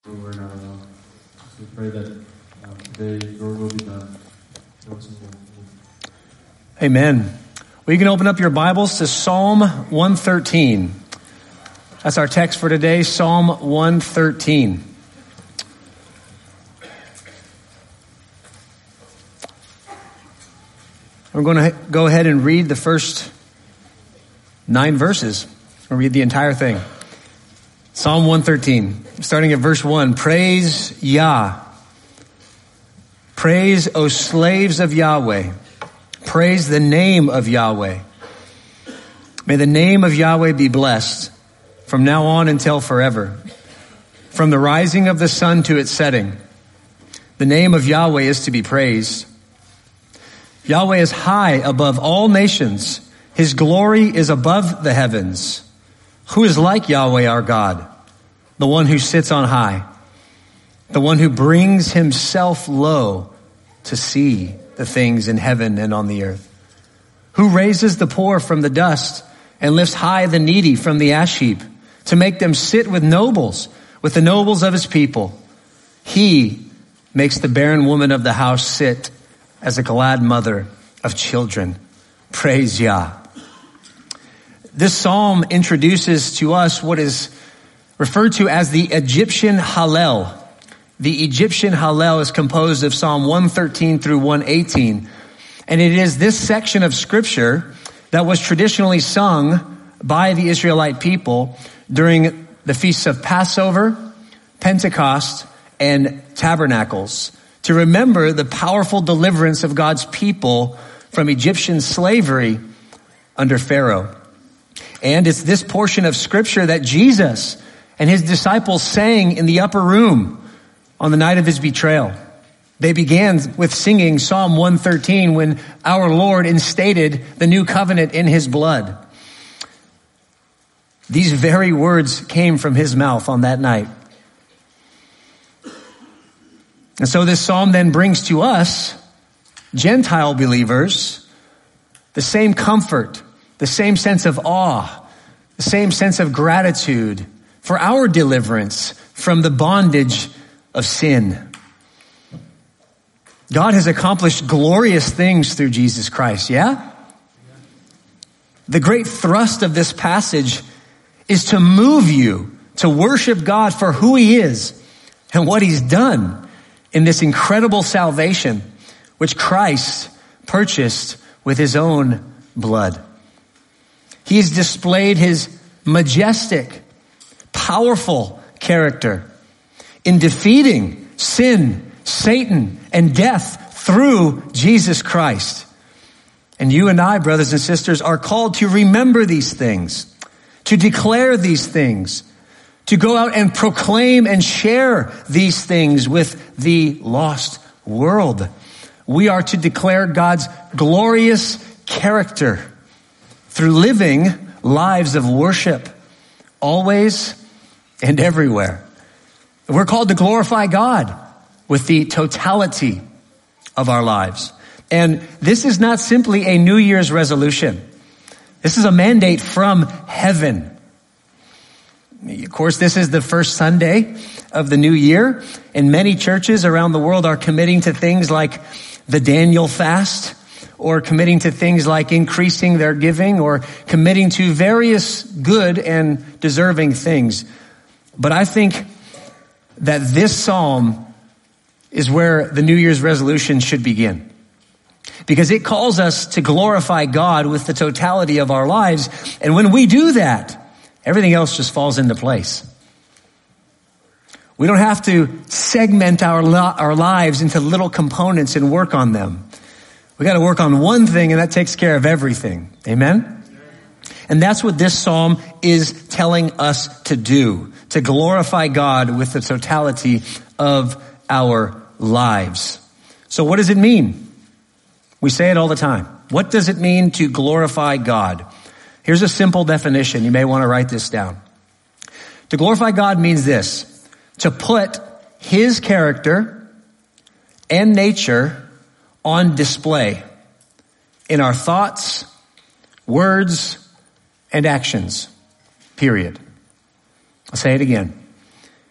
we're not alone. So we pray that today your will be done. Amen. Well, you can open up your Bibles to Psalm 113. That's our text for today, Psalm 113. We're going to go ahead and read the first 9 verses. We'll read the entire thing. Psalm 113, starting at verse 1. Praise Yah. Praise, O slaves of Yahweh. Praise the name of Yahweh. May the name of Yahweh be blessed from now on until forever. From the rising of the sun to its setting, the name of Yahweh is to be praised. Yahweh is high above all nations. His glory is above the heavens. Who is like Yahweh our God, the one who sits on high, the one who brings himself low to see the things in heaven and on the earth, who raises the poor from the dust and lifts high the needy from the ash heap to make them sit with the nobles of his people. He makes the barren woman of the house sit as a glad mother of children. Praise Yah. This psalm introduces to us what is referred to as the Egyptian Hallel. The Egyptian Hallel is composed of Psalm 113 through 118. And it is this section of scripture that was traditionally sung by the Israelite people during the feasts of Passover, Pentecost, and Tabernacles, to remember the powerful deliverance of God's people from Egyptian slavery under Pharaoh. And it's this portion of scripture that Jesus and his disciples sang in the upper room on the night of his betrayal. They began with singing Psalm 113 when our Lord instated the new covenant in his blood. These very words came from his mouth on that night. And so this psalm then brings to us, Gentile believers, the same comfort, the same sense of awe, the same sense of gratitude for our deliverance from the bondage of sin. God has accomplished glorious things through Jesus Christ, yeah? The great thrust of this passage is to move you to worship God for who he is and what he's done in this incredible salvation, which Christ purchased with his own blood. He's displayed his majestic, powerful character in defeating sin, Satan, and death through Jesus Christ. And you and I, brothers and sisters, are called to remember these things, to declare these things, to go out and proclaim and share these things with the lost world. We are to declare God's glorious character through living lives of worship, always and everywhere. We're called to glorify God with the totality of our lives. And this is not simply a New Year's resolution. This is a mandate from heaven. Of course, this is the first Sunday of the new year, and many churches around the world are committing to things like the Daniel fast, or committing to things like increasing their giving, or committing to various good and deserving things. But I think that this psalm is where the New Year's resolution should begin, because it calls us to glorify God with the totality of our lives. And when we do that, everything else just falls into place. We don't have to segment our lives into little components and work on them. We got to work on one thing, and that takes care of everything. Amen? And that's what this psalm is telling us to do, to glorify God with the totality of our lives. So what does it mean? We say it all the time. What does it mean to glorify God? Here's a simple definition. You may want to write this down. To glorify God means this: to put his character and nature on display in our thoughts, words, and actions. Period. I'll say it again.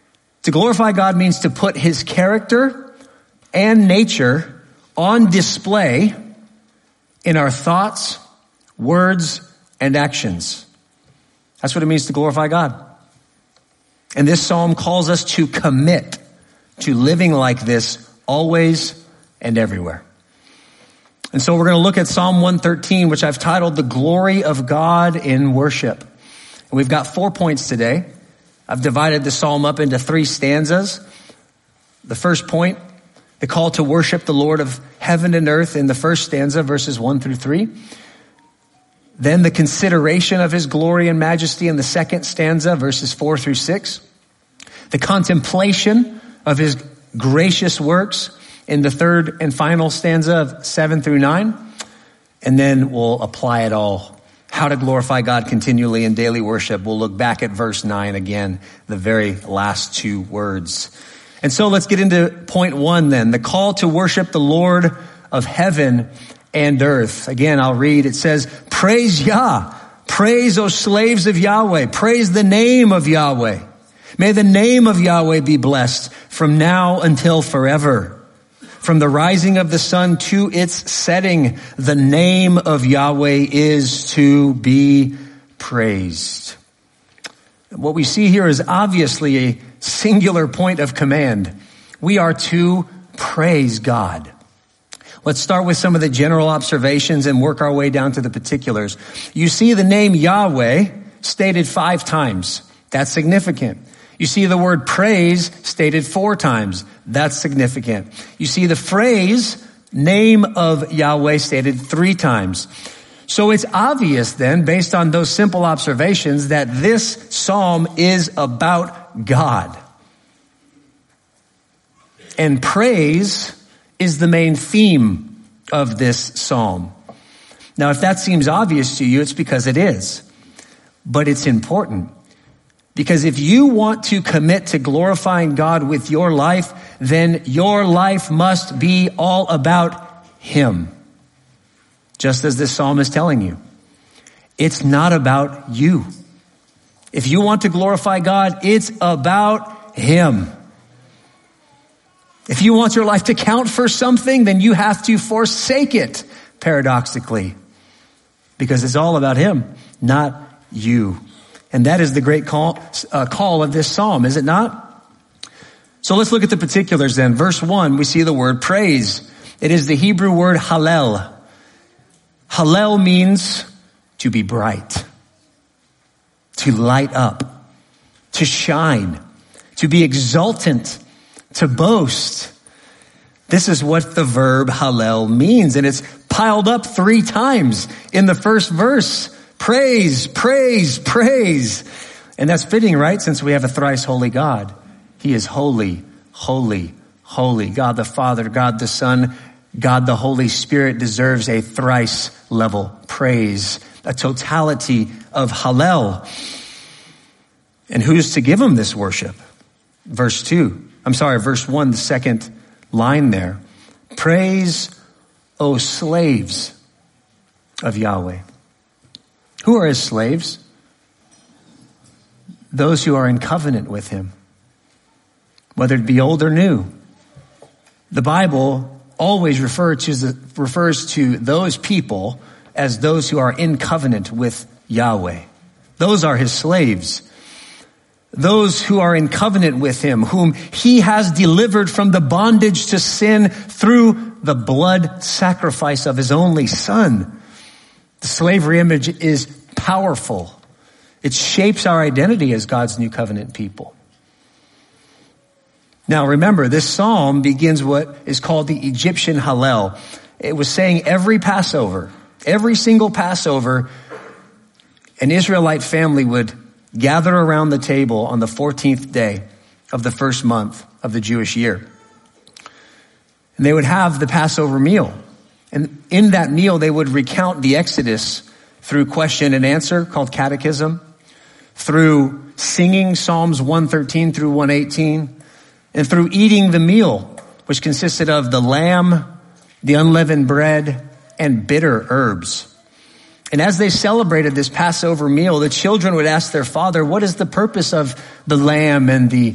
To glorify God means to put his character and nature on display in our thoughts, words, and actions. That's what it means to glorify God. And this psalm calls us to commit to living like this always and everywhere. And so we're going to look at Psalm 113, which I've titled The Glory of God in Worship. And we've got 4 points today. I've divided the psalm up into 3 stanzas. The first point, the call to worship the Lord of heaven and earth in the first stanza, verses 1 through 3. Then the consideration of his glory and majesty in the second stanza, verses 4 through 6. The contemplation of his gracious works in the third and final stanza of 7 through 9. And then we'll apply it all. How to glorify God continually in daily worship. We'll look back at verse 9 again, the very last 2 words. And so let's get into point 1 then. The call to worship the Lord of heaven and earth. Again, I'll read. It says, praise Yah. Praise, O slaves of Yahweh. Praise the name of Yahweh. May the name of Yahweh be blessed from now until forever. From the rising of the sun to its setting, the name of Yahweh is to be praised. What we see here is obviously a singular point of command. We are to praise God. Let's start with some of the general observations and work our way down to the particulars. You see the name Yahweh stated 5 times. That's significant. You see the word praise stated 4 times. That's significant. You see the phrase name of Yahweh stated 3 times. So it's obvious then, based on those simple observations, that this psalm is about God. And praise is the main theme of this psalm. Now, if that seems obvious to you, it's because it is. But it's important. Because if you want to commit to glorifying God with your life, then your life must be all about him. Just as this psalm is telling you. It's not about you. If you want to glorify God, it's about him. If you want your life to count for something, then you have to forsake it, paradoxically. Because it's all about him, not you. And that is the great call of this psalm, is it not? So let's look at the particulars then. Verse 1, we see the word praise. It is the Hebrew word hallel. Hallel means to be bright, to light up, to shine, to be exultant, to boast. This is what the verb hallel means. And it's piled up 3 times in the first verse. Praise, praise, praise. And that's fitting, right? Since we have a thrice holy God. He is holy, holy, holy. God the Father, God the Son, God the Holy Spirit deserves a thrice level praise, a totality of hallel. And who's to give him this worship? Verse 1, the second line there. Praise, O slaves of Yahweh. Who are his slaves? Those who are in covenant with him, whether it be old or new. The Bible always refers to those people as those who are in covenant with Yahweh. Those are his slaves. Those who are in covenant with him, whom he has delivered from the bondage to sin through the blood sacrifice of his only son. The slavery image is powerful. It shapes our identity as God's new covenant people. Now remember, this psalm begins what is called the Egyptian Hallel. It was saying every Passover, every single Passover, an Israelite family would gather around the table on the 14th day of the first month of the Jewish year. And they would have the Passover meal. And in that meal, they would recount the Exodus through question and answer called catechism, through singing Psalms 113 through 118, and through eating the meal, which consisted of the lamb, the unleavened bread, and bitter herbs. And as they celebrated this Passover meal, the children would ask their father, what is the purpose of the lamb and the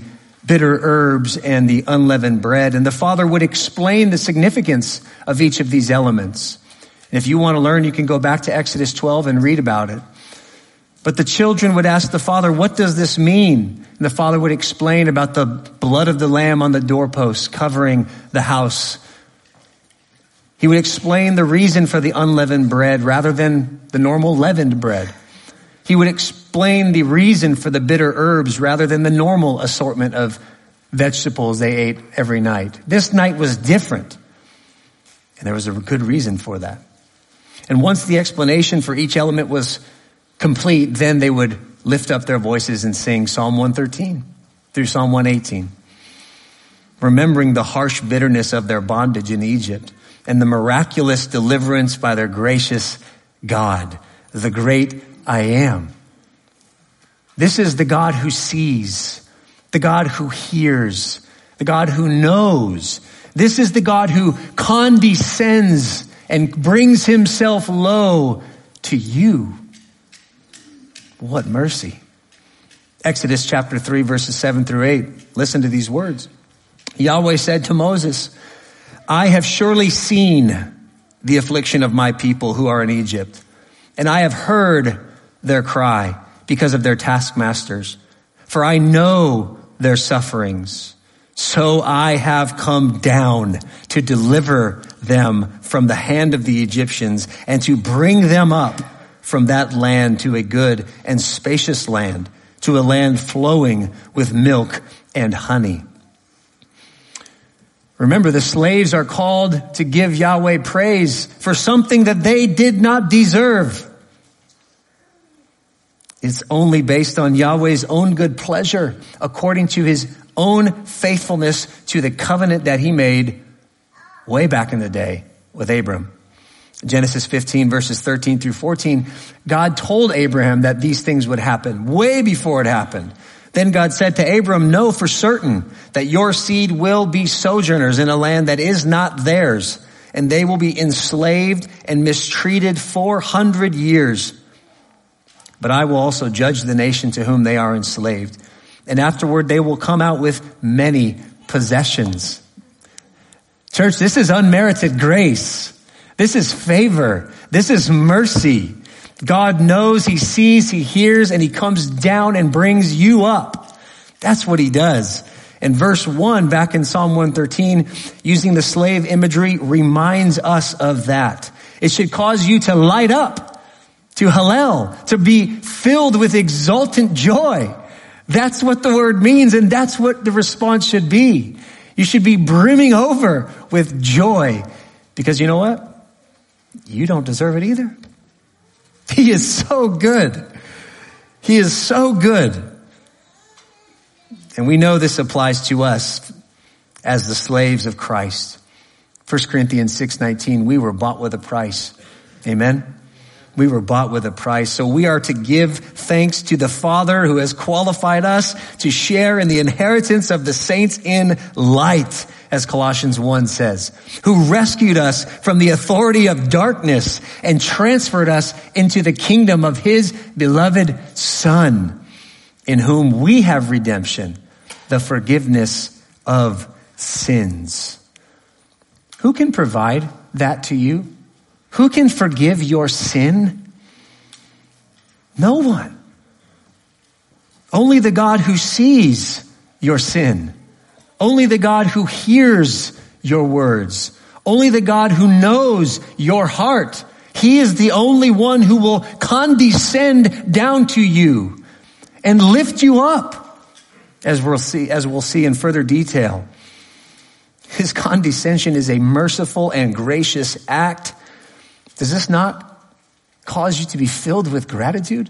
bitter herbs and the unleavened bread. And the father would explain the significance of each of these elements. And if you want to learn, you can go back to Exodus 12 and read about it. But the children would ask the father, what does this mean? And the father would explain about the blood of the lamb on the doorposts covering the house. He would explain the reason for the unleavened bread rather than the normal leavened bread. He would explain the reason for the bitter herbs rather than the normal assortment of vegetables they ate every night. This night was different, and there was a good reason for that. And once the explanation for each element was complete, then they would lift up their voices and sing Psalm 113 through Psalm 118, remembering the harsh bitterness of their bondage in Egypt and the miraculous deliverance by their gracious God, the great I am. This is the God who sees, the God who hears, the God who knows. This is the God who condescends and brings himself low to you. What mercy. Exodus chapter 3, verses 7 through 8. Listen to these words. Yahweh said to Moses, I have surely seen the affliction of my people who are in Egypt, and I have heard their cry because of their taskmasters. For I know their sufferings. So I have come down to deliver them from the hand of the Egyptians and to bring them up from that land to a good and spacious land, to a land flowing with milk and honey. Remember, the slaves are called to give Yahweh praise for something that they did not deserve. It's only based on Yahweh's own good pleasure, according to his own faithfulness to the covenant that he made way back in the day with Abram. Genesis 15, verses 13 through 14, God told Abraham that these things would happen way before it happened. Then God said to Abram, know for certain that your seed will be sojourners in a land that is not theirs, and they will be enslaved and mistreated 400 years. But I will also judge the nation to whom they are enslaved. And afterward, they will come out with many possessions. Church, this is unmerited grace. This is favor. This is mercy. God knows, he sees, he hears, and he comes down and brings you up. That's what he does. And verse 1 back in Psalm 113, using the slave imagery, reminds us of that. It should cause you to light up, to hallel, to be filled with exultant joy. That's what the word means, and that's what the response should be. You should be brimming over with joy, because you know what? You don't deserve it either. He is so good. He is so good. And we know this applies to us as the slaves of Christ. 1 Corinthians 6:19, we were bought with a price. Amen. We were bought with a price. So we are to give thanks to the Father who has qualified us to share in the inheritance of the saints in light, as Colossians 1 says, who rescued us from the authority of darkness and transferred us into the kingdom of his beloved Son, in whom we have redemption, the forgiveness of sins. Who can provide that to you? Who can forgive your sin? No one. Only the God who sees your sin. Only the God who hears your words. Only the God who knows your heart. He is the only one who will condescend down to you and lift you up, as we'll see in further detail. His condescension is a merciful and gracious act. Does this not cause you to be filled with gratitude?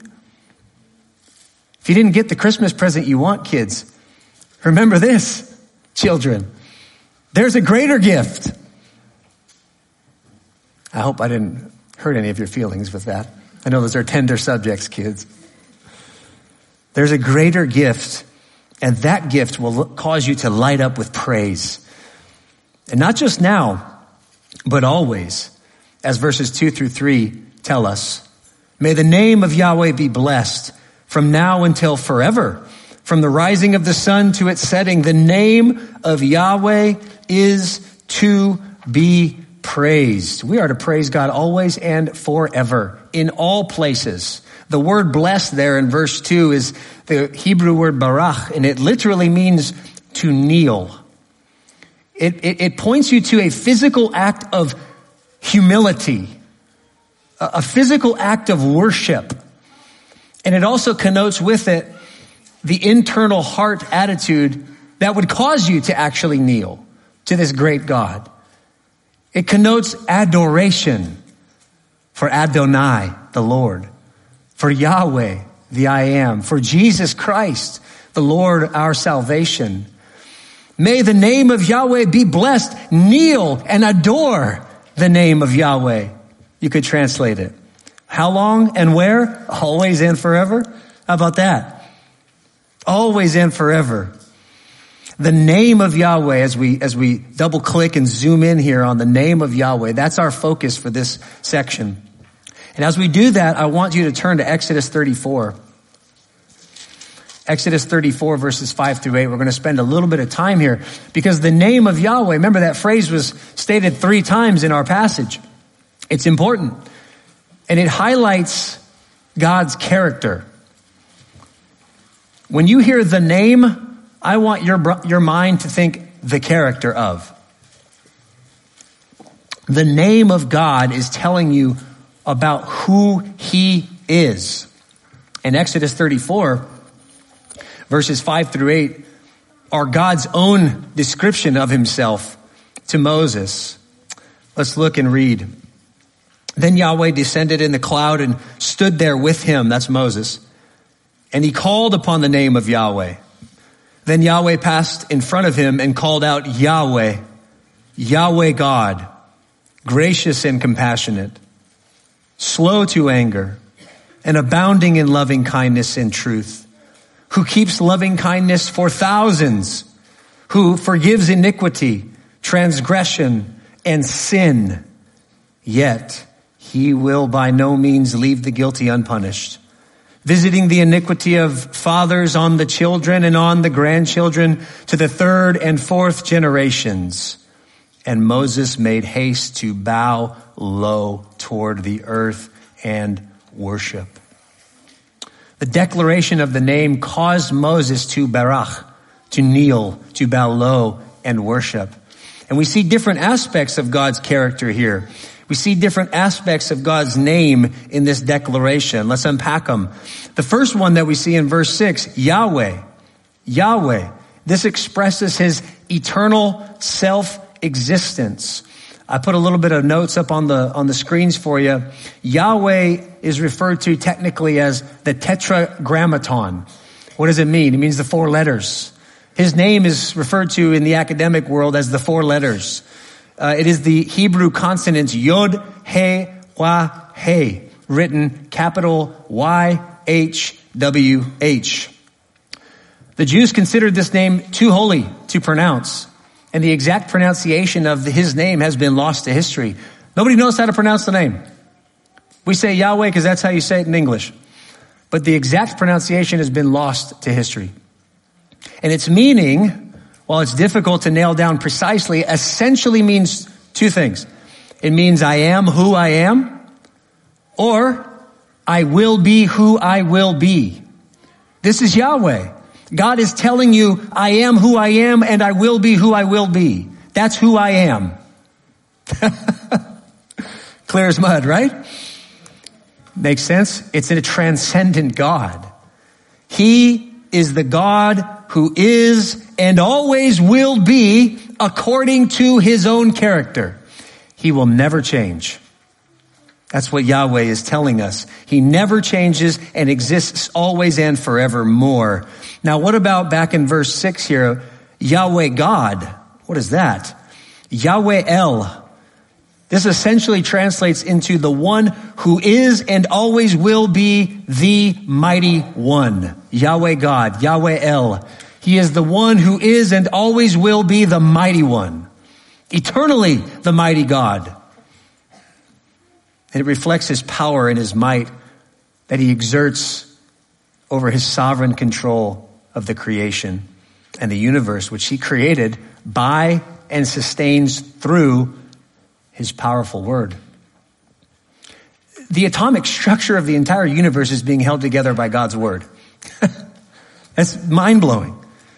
If you didn't get the Christmas present you want, kids, remember this, children. There's a greater gift. I hope I didn't hurt any of your feelings with that. I know those are tender subjects, kids. There's a greater gift, and that gift will cause you to light up with praise. And not just now, but always. As verses 2 through 3 tell us, may the name of Yahweh be blessed from now until forever. from the rising of the sun to its setting. The name of Yahweh is to be praised. We are to praise God always and forever, in all places. The word blessed there in verse 2 is the Hebrew word barach, and it literally means to kneel. It points you to a physical act of humility, a physical act of worship. And it also connotes with it the internal heart attitude that would cause you to actually kneel to this great God. It connotes adoration for Adonai, the Lord, for Yahweh, the I Am, for Jesus Christ, the Lord, our salvation. May the name of Yahweh be blessed. Kneel and adore the name of Yahweh. You could translate it. How long and where? Always and forever. How about that? Always and forever. The name of Yahweh, as we double click and zoom in here on the name of Yahweh, that's our focus for this section. And as we do that, I want you to turn to Exodus 34. Exodus 34 verses 5 through 8. We're going to spend a little bit of time here because the name of Yahweh, remember that phrase was stated 3 times in our passage. It's important. And it highlights God's character. When you hear the name, I want your mind to think the character of. The name of God is telling you about who he is. In Exodus 34, verses 5 through 8 are God's own description of himself to Moses. Let's look and read. Then Yahweh descended in the cloud and stood there with him, that's Moses, and he called upon the name of Yahweh. Then Yahweh passed in front of him and called out, Yahweh, Yahweh God, gracious and compassionate, slow to anger, and abounding in loving kindness and truth, who keeps loving kindness for thousands, who forgives iniquity, transgression, and sin. Yet he will by no means leave the guilty unpunished, visiting the iniquity of fathers on the children and on the grandchildren to the 3rd and 4th generations. And Moses made haste to bow low toward the earth and worship. The declaration of the name caused Moses to barach, to kneel, to bow low and worship. And we see different aspects of God's character here. We see different aspects of God's name in this declaration. Let's unpack them. The first one that we see in verse 6, Yahweh. Yahweh. This expresses his eternal self-existence. I put a little bit of notes up on the screens for you. Yahweh is referred to technically as the tetragrammaton. What does it mean? It means the 4 letters. His name is referred to in the academic world as the 4 letters. It is the Hebrew consonants Yod, He, Wah, He, written capital Y-H-W-H. The Jews considered this name too holy to pronounce, and the exact pronunciation of his name has been lost to history. Nobody knows how to pronounce the name. We say Yahweh because that's how you say it in English. But the exact pronunciation has been lost to history. And its meaning, while it's difficult to nail down precisely, essentially means 2 things. It means I am who I am, or I will be who I will be. This is Yahweh. God is telling you, I am who I am and I will be who I will be. That's who I am. Clear as mud, right? Makes sense? It's a transcendent God. He is the God who is and always will be according to his own character. He will never change. That's what Yahweh is telling us. He never changes and exists always and forevermore. Now, what about back in verse 6 here? Yahweh God. What is that? Yahweh El. This essentially translates into the one who is and always will be the mighty one. Yahweh God. Yahweh El. He is the one who is and always will be the mighty one. Eternally the mighty God. And it reflects his power and his might that he exerts over his sovereign control of the creation and the universe, which he created by and sustains through his powerful word. The atomic structure of the entire universe is being held together by God's word. That's mind-blowing.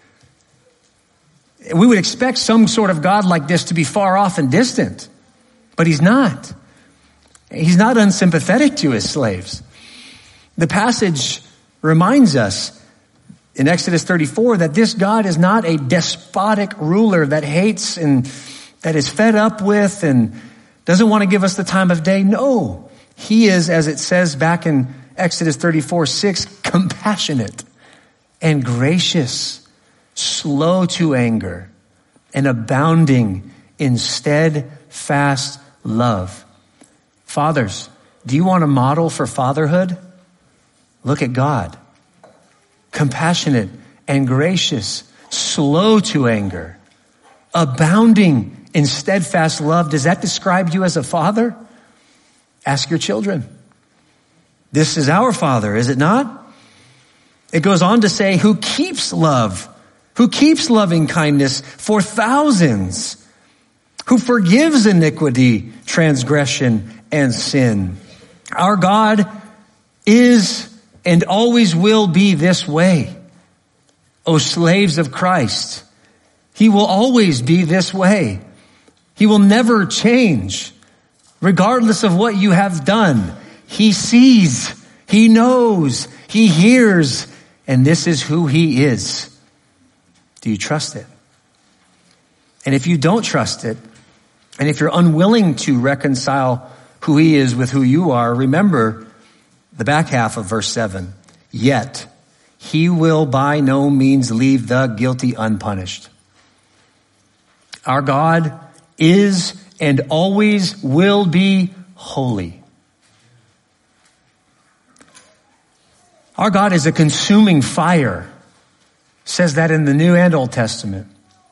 We would expect some sort of God like this to be far off and distant, but he's not. He's not unsympathetic to his slaves. The passage reminds us in Exodus 34 that this God is not a despotic ruler that hates and that is fed up with and doesn't want to give us the time of day. No, he is, as it says back in Exodus 34:6, compassionate and gracious, slow to anger, and abounding in steadfast love. Fathers, do you want a model for fatherhood? Look at God. Compassionate and gracious, slow to anger, abounding in steadfast love. Does that describe you as a father? Ask your children. This is our Father, is it not? It goes on to say, who keeps love, who keeps loving kindness for thousands, who forgives iniquity, transgression, and sin. Our God is and always will be this way. O slaves of Christ, he will always be this way. He will never change, regardless of what you have done. He sees, he knows, he hears, and this is who he is. Do you trust it? And if you don't trust it, and if you're unwilling to reconcile who he is with who you are, remember the back half of verse 7. Yet he will by no means leave the guilty unpunished. Our God is and always will be holy. Our God is a consuming fire. It says that in the New and Old Testament.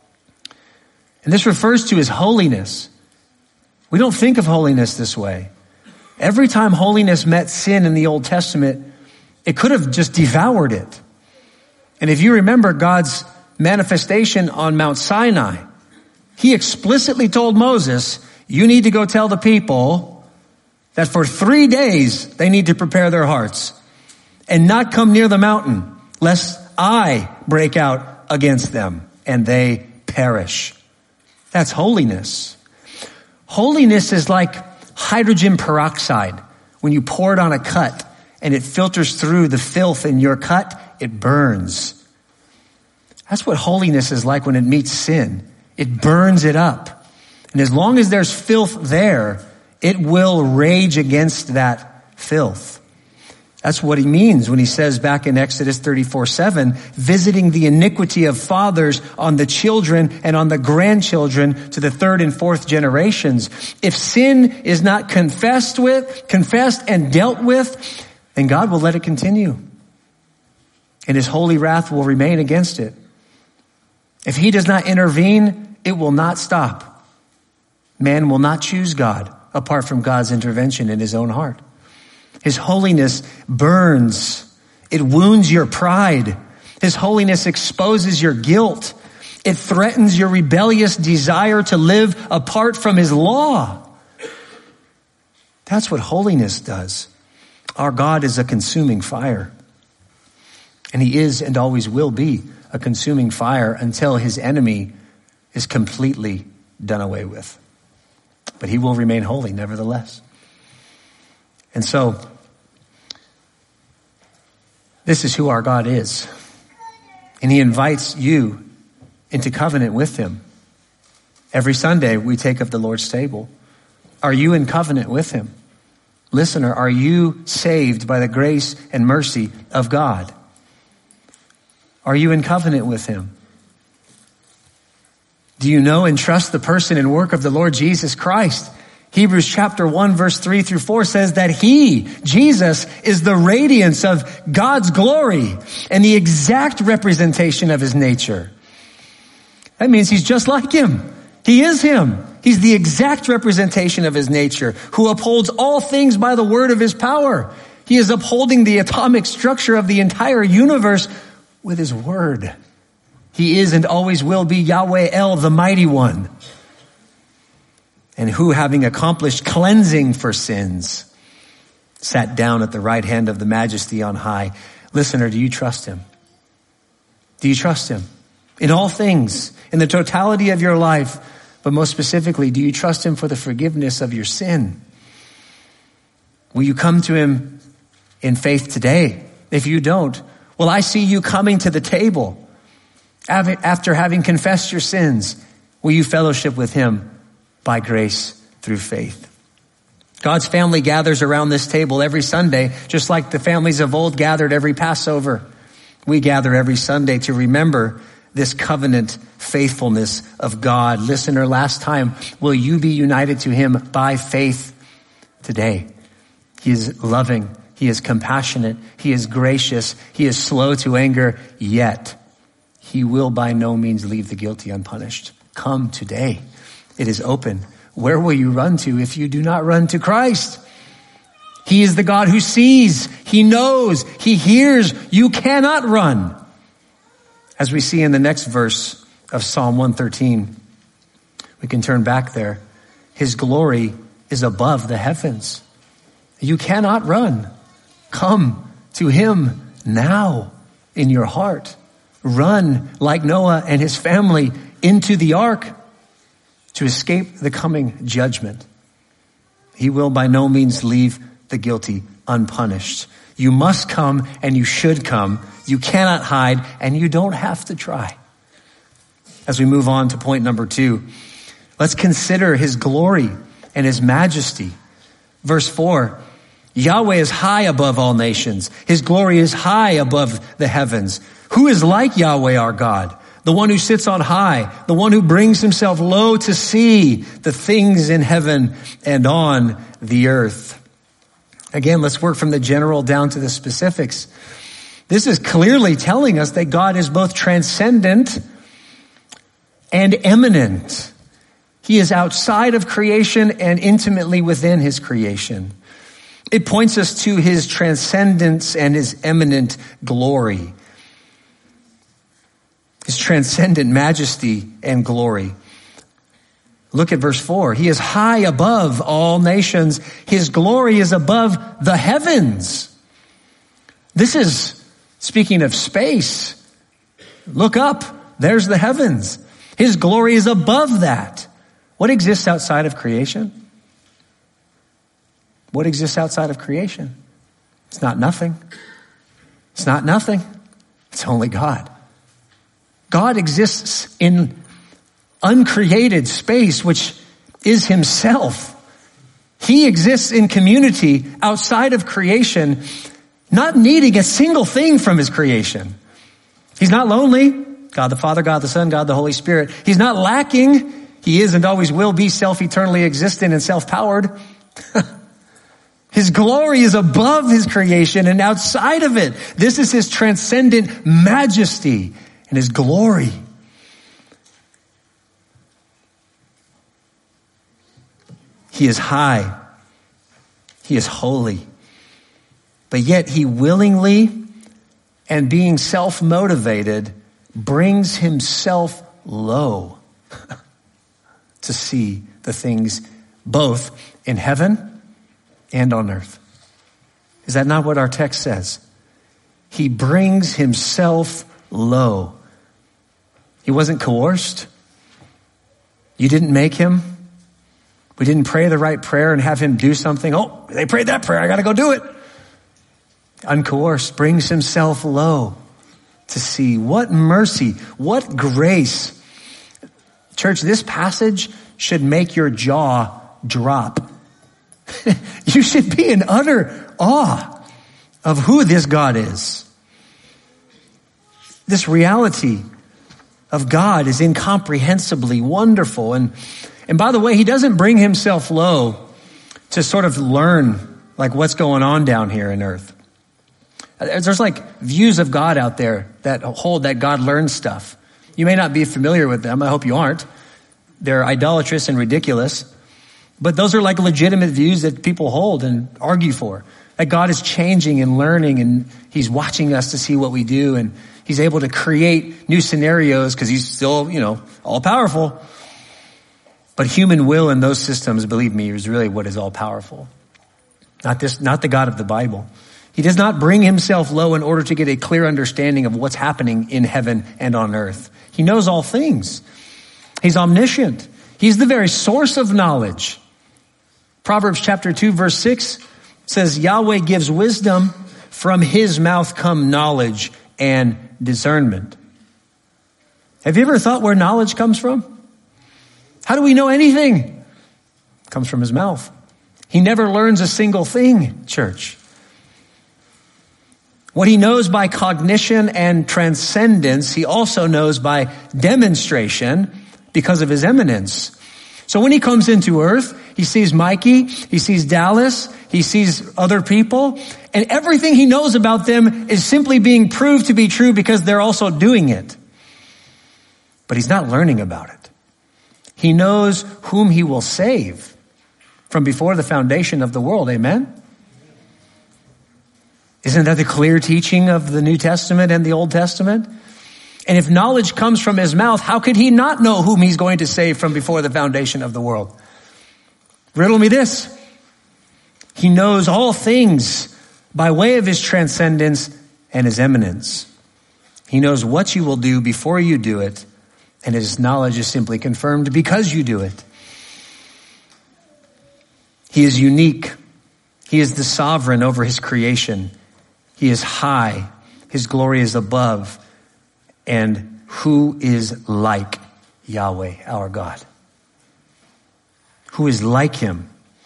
And this refers to his holiness. We don't think of holiness this way. Every time holiness met sin in the Old Testament, it could have just devoured it. And if you remember God's manifestation on Mount Sinai, he explicitly told Moses, you need to go tell the people that for 3 days they need to prepare their hearts and not come near the mountain, lest I break out against them and they perish. That's holiness. Holiness is like hydrogen peroxide. When you pour it on a cut and it filters through the filth in your cut, it burns. That's what holiness is like when it meets sin. It burns it up. And as long as there's filth there, it will rage against that filth. That's what he means when he says back in Exodus 34:7, visiting the iniquity of fathers on the children and on the grandchildren to the third and fourth generations. If sin is not confessed and dealt with, then God will let it continue. And his holy wrath will remain against it. If he does not intervene, it will not stop. Man will not choose God apart from God's intervention in his own heart. His holiness burns. It wounds your pride. His holiness exposes your guilt. It threatens your rebellious desire to live apart from his law. That's what holiness does. Our God is a consuming fire. And he is and always will be a consuming fire until his enemy is completely done away with. But he will remain holy nevertheless. And so, this is who our God is. And he invites you into covenant with him. Every Sunday we take up the Lord's table. Are you in covenant with him? Listener, are you saved by the grace and mercy of God? Are you in covenant with him? Do you know and trust the person and work of the Lord Jesus Christ? Hebrews chapter 1 verse 3 through 4 says that he, Jesus, is the radiance of God's glory and the exact representation of his nature. That means he's just like him. He is him. He's the exact representation of his nature, who upholds all things by the word of his power. He is upholding the atomic structure of the entire universe with his word. He is and always will be Yahweh El, the mighty one. And who, having accomplished cleansing for sins, sat down at the right hand of the majesty on high. Listener, do you trust him? Do you trust him? In all things, in the totality of your life, but most specifically, do you trust him for the forgiveness of your sin? Will you come to him in faith today? If you don't, well, I see you coming to the table after having confessed your sins. Will you fellowship with him by grace through faith? God's family gathers around this table every Sunday, just like the families of old gathered every Passover. We gather every Sunday to remember this covenant faithfulness of God. Listener, last time, will you be united to him by faith today? He is loving. He is compassionate. He is gracious. He is slow to anger, yet he will by no means leave the guilty unpunished. Come today. It is open. Where will you run to if you do not run to Christ? He is the God who sees. He knows. He hears. You cannot run. As we see in the next verse of Psalm 113, we can turn back there. His glory is above the heavens. You cannot run. Come to him now in your heart. Run like Noah and his family into the ark to escape the coming judgment. He will by no means leave the guilty unpunished. You must come and you should come. You cannot hide and you don't have to try. As we move on to point number 2, let's consider his glory and his majesty. Verse 4, Yahweh is high above all nations. His glory is high above the heavens. Who is like Yahweh our God? The one who sits on high, the one who brings himself low to see the things in heaven and on the earth. Again, let's work from the general down to the specifics. This is clearly telling us that God is both transcendent and eminent. He is outside of creation and intimately within his creation. It points us to his transcendence and his eminent glory. His transcendent majesty and glory. Look at verse 4. He is high above all nations. His glory is above the heavens. This is speaking of space. Look up. There's the heavens. His glory is above that. What exists outside of creation? What exists outside of creation? It's not nothing. It's not nothing. It's only God. God exists in uncreated space, which is himself. He exists in community outside of creation, not needing a single thing from his creation. He's not lonely. God the Father, God the Son, God the Holy Spirit. He's not lacking. He is and always will be self-eternally existent and self-powered. His glory is above his creation and outside of it. This is his transcendent majesty and his glory. He is high. He is holy. But yet he willingly and being self-motivated brings himself low to see the things both in heaven and on earth. Is that not what our text says? He brings himself low. He wasn't coerced. You didn't make him. We didn't pray the right prayer and have him do something. Oh, they prayed that prayer. I got to go do it. Uncoerced, brings himself low to see what mercy, what grace. Church, this passage should make your jaw drop. You should be in utter awe of who this God is. This reality of God is incomprehensibly wonderful. And by the way, he doesn't bring himself low to sort of learn like what's going on down here in earth. There's like views of God out there that hold that God learns stuff. You may not be familiar with them. I hope you aren't. They're idolatrous and ridiculous. But those are like legitimate views that people hold and argue for. That God is changing and learning and he's watching us to see what we do. And He's able to create new scenarios because he's still, all powerful. But human will in those systems, believe me, is really what is all powerful. Not the God of the Bible. He does not bring himself low in order to get a clear understanding of what's happening in heaven and on earth. He knows all things. He's omniscient. He's the very source of knowledge. Proverbs chapter 2, verse 6 says, Yahweh gives wisdom, from his mouth come knowledge and discernment. Have you ever thought where knowledge comes from? How do we know anything? It comes from his mouth. He never learns a single thing, church. What he knows by cognition and transcendence, he also knows by demonstration because of his eminence. So when he comes into earth, he sees Mikey, he sees Dallas, he sees other people, and everything he knows about them is simply being proved to be true because they're also doing it. But he's not learning about it. He knows whom he will save from before the foundation of the world. Amen? Isn't that the clear teaching of the New Testament and the Old Testament? And if knowledge comes from his mouth, how could he not know whom he's going to save from before the foundation of the world? Riddle me this. He knows all things by way of his transcendence and his eminence. He knows what you will do before you do it, and his knowledge is simply confirmed because you do it. He is unique. He is the sovereign over his creation. He is high. His glory is above. And who is like Yahweh, our God? Who is like him?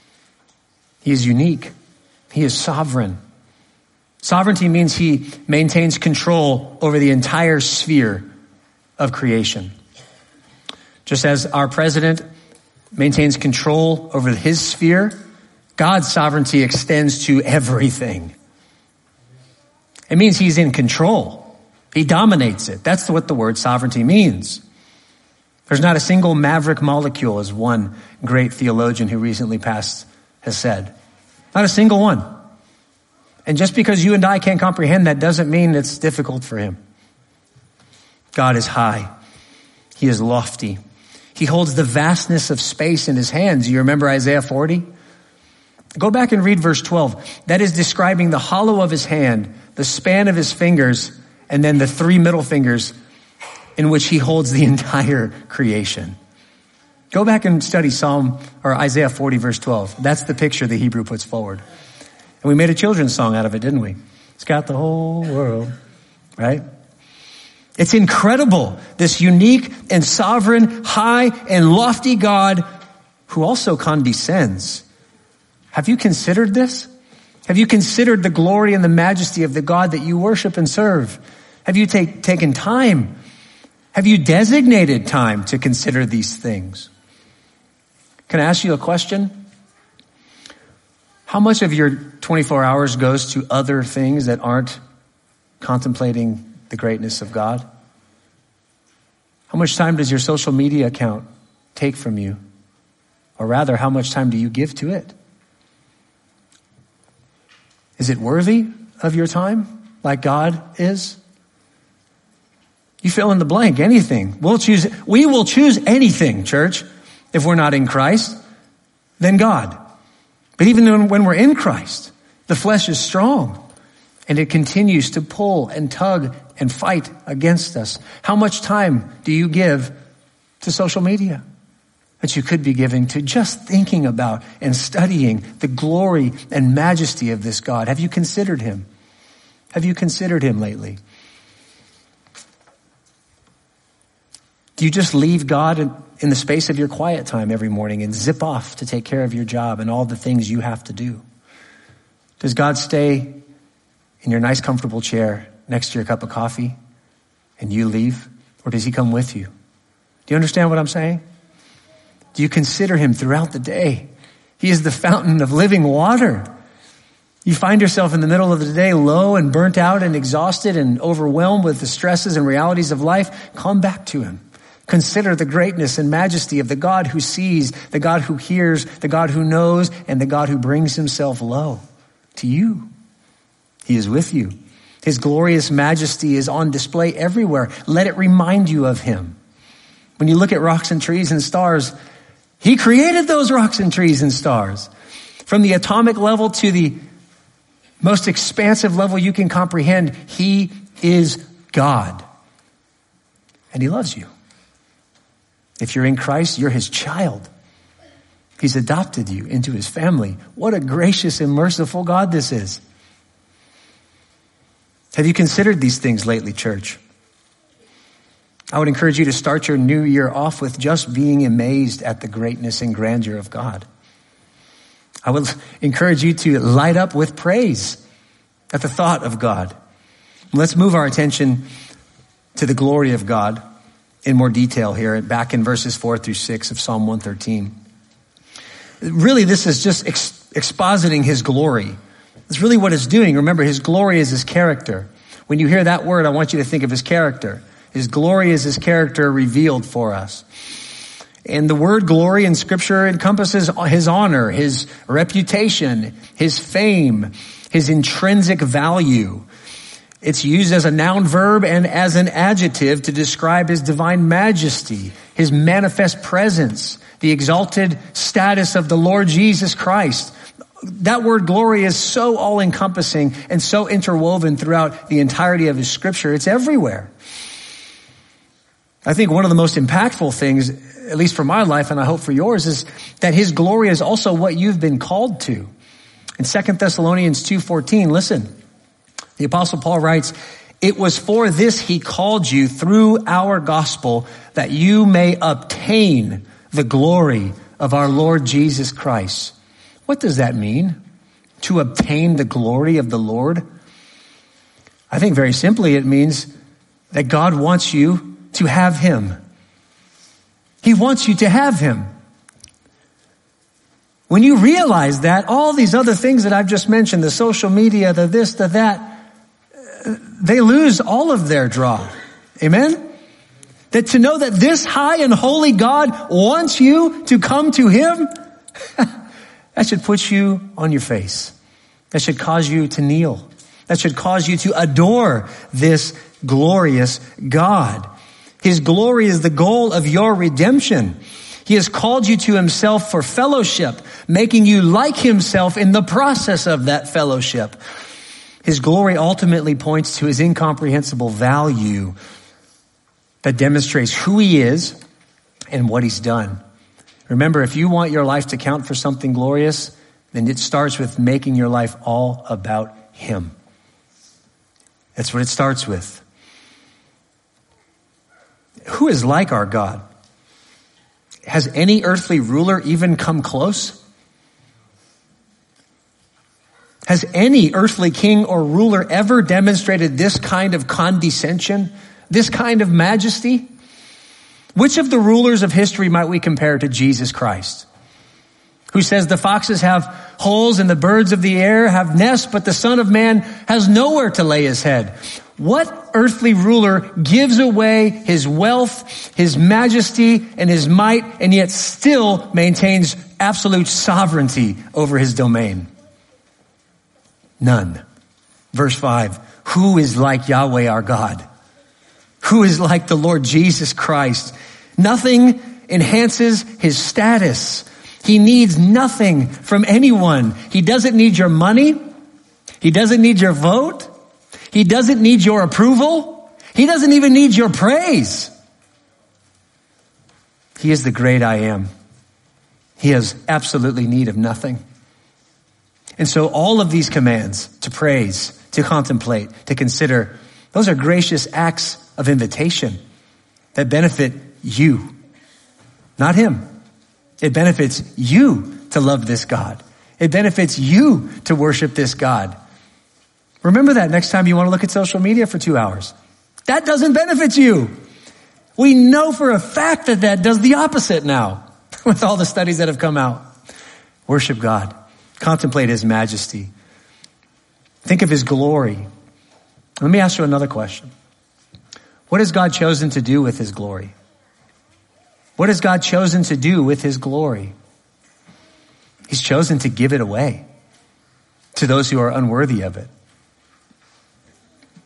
He is unique. He is sovereign. Sovereignty means he maintains control over the entire sphere of creation. Just as our president maintains control over his sphere, God's sovereignty extends to everything. It means he's in control. He dominates it. That's what the word sovereignty means. There's not a single maverick molecule, as one great theologian who recently passed has said. Not a single one. And just because you and I can't comprehend that doesn't mean it's difficult for him. God is high. He is lofty. He holds the vastness of space in his hands. You remember Isaiah 40? Go back and read verse 12. That is describing the hollow of his hand, the span of his fingers, and then the three middle fingers in which he holds the entire creation. Go back and study Isaiah 40 verse 12. That's the picture the Hebrew puts forward. And we made a children's song out of it, didn't we? It's got the whole world, right? It's incredible. This unique and sovereign, high and lofty God who also condescends. Have you considered this? Have you considered the glory and the majesty of the God that you worship and serve? Have you taken time? Have you designated time to consider these things? Can I ask you a question? How much of your 24 hours goes to other things that aren't contemplating the greatness of God? How much time does your social media account take from you? Or rather, how much time do you give to it? Is it worthy of your time like God is? You fill in the blank, anything. We will choose anything, church, if we're not in Christ, then God. But even when we're in Christ, the flesh is strong and it continues to pull and tug and fight against us. How much time do you give to social media that you could be giving to just thinking about and studying the glory and majesty of this God? Have you considered him? Have you considered him lately? Do you just leave God in the space of your quiet time every morning and zip off to take care of your job and all the things you have to do? Does God stay in your nice, comfortable chair next to your cup of coffee and you leave? Or does he come with you? Do you understand what I'm saying? Do you consider him throughout the day? He is the fountain of living water. You find yourself in the middle of the day low and burnt out and exhausted and overwhelmed with the stresses and realities of life. Come back to him. Consider the greatness and majesty of the God who sees, the God who hears, the God who knows, and the God who brings himself low to you. He is with you. His glorious majesty is on display everywhere. Let it remind you of him. When you look at rocks and trees and stars, he created those rocks and trees and stars. From the atomic level to the most expansive level you can comprehend, he is God. And he loves you. If you're in Christ, you're his child. He's adopted you into his family. What a gracious and merciful God this is. Have you considered these things lately, church? I would encourage you to start your new year off with just being amazed at the greatness and grandeur of God. I would encourage you to light up with praise at the thought of God. Let's move our attention to the glory of God in more detail here, back in verses 4-6 of Psalm 113. Really, this is just expositing his glory. That's really what it's doing. Remember, his glory is his character. When you hear that word, I want you to think of his character. His glory is his character revealed for us. And the word glory in Scripture encompasses his honor, his reputation, his fame, his intrinsic value. It's used as a noun verb and as an adjective to describe his divine majesty, his manifest presence, the exalted status of the Lord Jesus Christ. That word glory is so all-encompassing and so interwoven throughout the entirety of his Scripture. It's everywhere. I think one of the most impactful things, at least for my life and I hope for yours, is that his glory is also what you've been called to. In 2 Thessalonians 2:14, listen, the Apostle Paul writes, "It was for this he called you through our gospel, that you may obtain the glory of our Lord Jesus Christ." What does that mean? To obtain the glory of the Lord? I think very simply it means that God wants you to have him. He wants you to have him. When you realize that, all these other things that I've just mentioned, the social media, the this, the that, they lose all of their draw. Amen? That to know that this high and holy God wants you to come to him, that should put you on your face. That should cause you to kneel. That should cause you to adore this glorious God. His glory is the goal of your redemption. He has called you to himself for fellowship, making you like himself in the process of that fellowship. His glory ultimately points to his incomprehensible value that demonstrates who he is and what he's done. Remember, if you want your life to count for something glorious, then it starts with making your life all about him. That's what it starts with. Who is like our God? Has any earthly ruler even come close? Has any earthly king or ruler ever demonstrated this kind of condescension, this kind of majesty? Which of the rulers of history might we compare to Jesus Christ, who says the foxes have holes and the birds of the air have nests, but the Son of Man has nowhere to lay his head? What earthly ruler gives away his wealth, his majesty, and his might, and yet still maintains absolute sovereignty over his domain? None. Verse 5, who is like Yahweh our God? Who is like the Lord Jesus Christ? Nothing enhances his status. He needs nothing from anyone. He doesn't need your money. He doesn't need your vote. He doesn't need your approval. He doesn't even need your praise. He is the great I am. He has absolutely need of nothing. And so all of these commands to praise, to contemplate, to consider, those are gracious acts of invitation that benefit you, not him. It benefits you to love this God. It benefits you to worship this God. Remember that next time you want to look at social media for 2 hours. That doesn't benefit you. We know for a fact that that does the opposite now with all the studies that have come out. Worship God. Contemplate his majesty. Think of his glory. Let me ask you another question. What has God chosen to do with his glory? What has God chosen to do with his glory? He's chosen to give it away to those who are unworthy of it.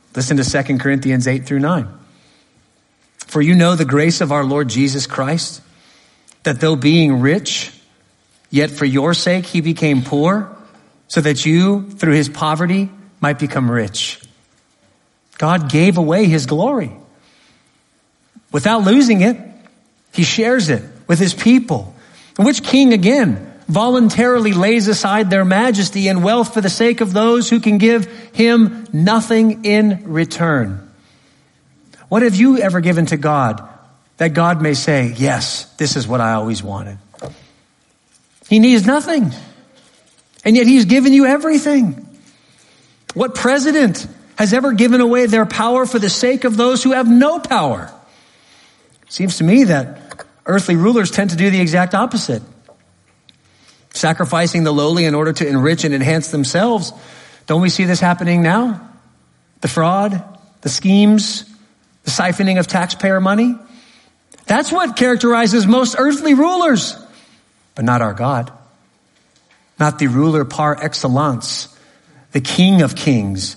Listen to 2 Corinthians 8-9. For you know the grace of our Lord Jesus Christ, that though being rich, yet for your sake he became poor, so that you, through his poverty, might become rich. God gave away his glory. Without losing it, he shares it with his people. And which king, again, voluntarily lays aside their majesty and wealth for the sake of those who can give him nothing in return? What have you ever given to God that God may say, yes, this is what I always wanted? He needs nothing. And yet he's given you everything. What president has ever given away their power for the sake of those who have no power? Seems to me that earthly rulers tend to do the exact opposite. Sacrificing the lowly in order to enrich and enhance themselves. Don't we see this happening now? The fraud, the schemes, the siphoning of taxpayer money. That's what characterizes most earthly rulers, but not our God. Not the ruler par excellence, the King of Kings.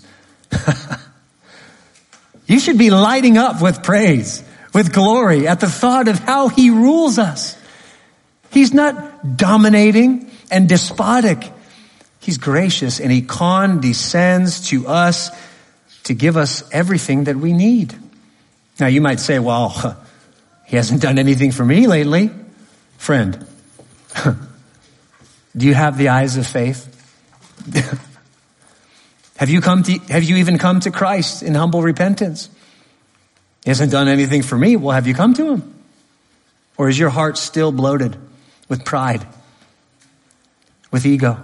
You should be lighting up with praise, with glory at the thought of how he rules us. He's not dominating and despotic. He's gracious and he condescends to us to give us everything that we need. Now you might say, well, he hasn't done anything for me lately. Friend, do you have the eyes of faith? Have you even come to Christ in humble repentance? He hasn't done anything for me. Well, have you come to him? Or is your heart still bloated with pride, with ego?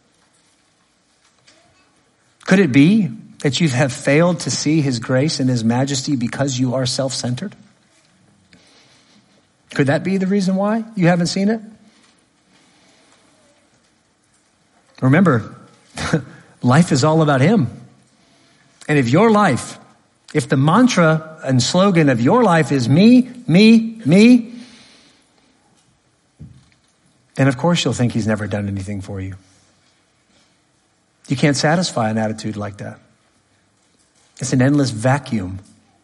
Could it be that you have failed to see his grace and his majesty because you are self-centered? Could that be the reason why you haven't seen it? Remember, life is all about him. And if the mantra and slogan of your life is me, me, me, then of course you'll think he's never done anything for you. You can't satisfy an attitude like that. It's an endless vacuum.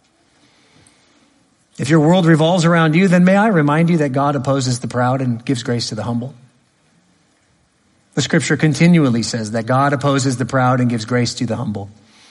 If your world revolves around you, then may I remind you that God opposes the proud and gives grace to the humble. The scripture continually says that God opposes the proud and gives grace to the humble.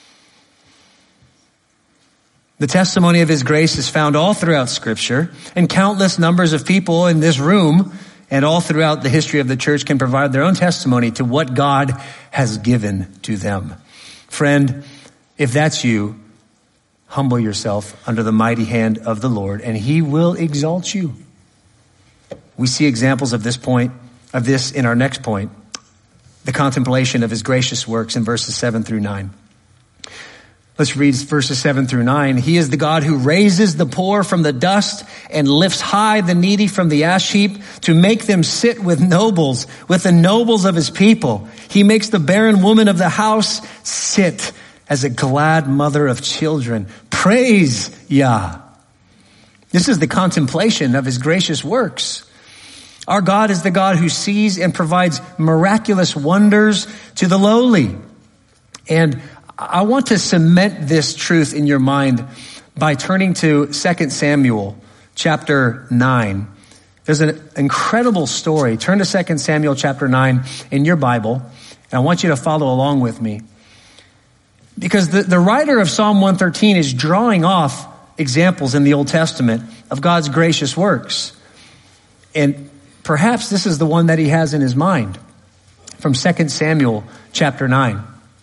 The testimony of his grace is found all throughout scripture, and countless numbers of people in this room and all throughout the history of the church can provide their own testimony to what God has given to them. Friend, if that's you, humble yourself under the mighty hand of the Lord, and he will exalt you. We see examples of this in our next point, the contemplation of his gracious works in verses 7-9. Let's read verses 7-9. He is the God who raises the poor from the dust and lifts high the needy from the ash heap to make them sit with nobles, with the nobles of his people. He makes the barren woman of the house sit as a glad mother of children. Praise Yah. This is the contemplation of his gracious works. Our God is the God who sees and provides miraculous wonders to the lowly. And I want to cement this truth in your mind by turning to 2 Samuel chapter 9. There's an incredible story. Turn to 2 Samuel chapter 9 in your Bible, and I want you to follow along with me. Because the writer of Psalm 113 is drawing off examples in the Old Testament of God's gracious works. And perhaps this is the one that he has in his mind from 2 Samuel chapter 9.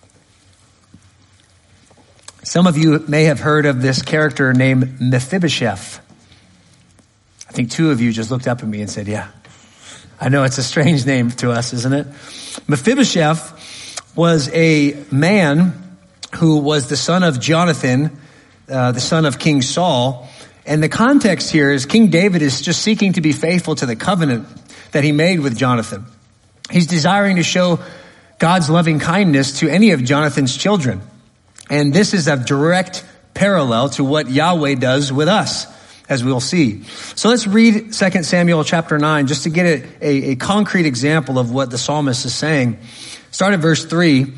Some of you may have heard of this character named Mephibosheth. I think two of you just looked up at me and said, yeah, I know it's a strange name to us, isn't it? Mephibosheth was a man who was the son of Jonathan, the son of King Saul. And the context here is King David is just seeking to be faithful to the covenant that he made with Jonathan. He's desiring to show God's loving kindness to any of Jonathan's children. And this is a direct parallel to what Yahweh does with us, as we'll see. So let's read 2 Samuel chapter 9 just to get a concrete example of what the psalmist is saying. Start at verse 3.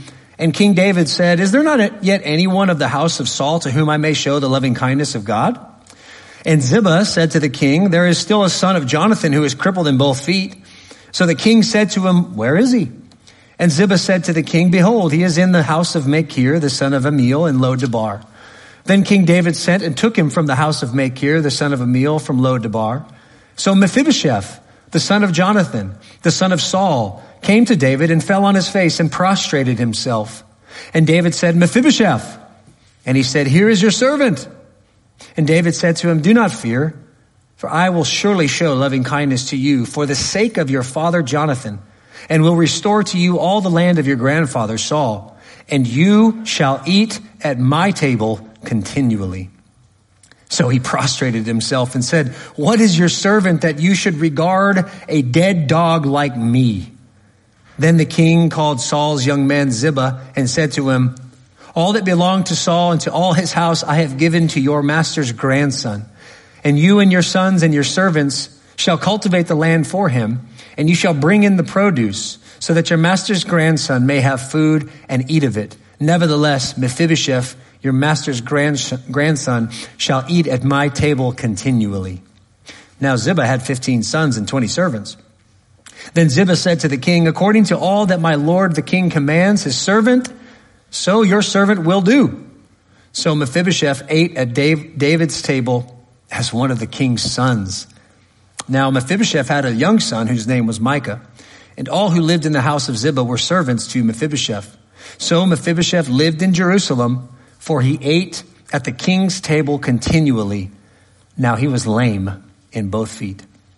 And King David said, "Is there not yet anyone of the house of Saul to whom I may show the loving kindness of God?" And Ziba said to the king, "There is still a son of Jonathan who is crippled in both feet." So the king said to him, "Where is he?" And Ziba said to the king, "Behold, he is in the house of Machir, the son of Amiel, in Lo-debar." Then King David sent and took him from the house of Machir, the son of Amiel, from Lo-debar. So Mephibosheth, the son of Jonathan, the son of Saul, came to David and fell on his face and prostrated himself. And David said, "Mephibosheth." And he said, "Here is your servant." And David said to him, "Do not fear, for I will surely show loving kindness to you for the sake of your father Jonathan, and will restore to you all the land of your grandfather Saul, and you shall eat at my table continually." So he prostrated himself and said, "What is your servant that you should regard a dead dog like me?" Then the king called Saul's young man Ziba and said to him, "All that belonged to Saul and to all his house I have given to your master's grandson. And you and your sons and your servants shall cultivate the land for him, and you shall bring in the produce, so that your master's grandson may have food and eat of it. Nevertheless, Mephibosheth, your master's grandson, shall eat at my table continually." Now Ziba had 15 sons and 20 servants. Then Ziba said to the king, "According to all that my lord the king commands his servant, so your servant will do." So Mephibosheth ate at David's table as one of the king's sons. Now Mephibosheth had a young son whose name was Micah, and all who lived in the house of Ziba were servants to Mephibosheth. So Mephibosheth lived in Jerusalem, for he ate at the king's table continually. Now he was lame in both feet.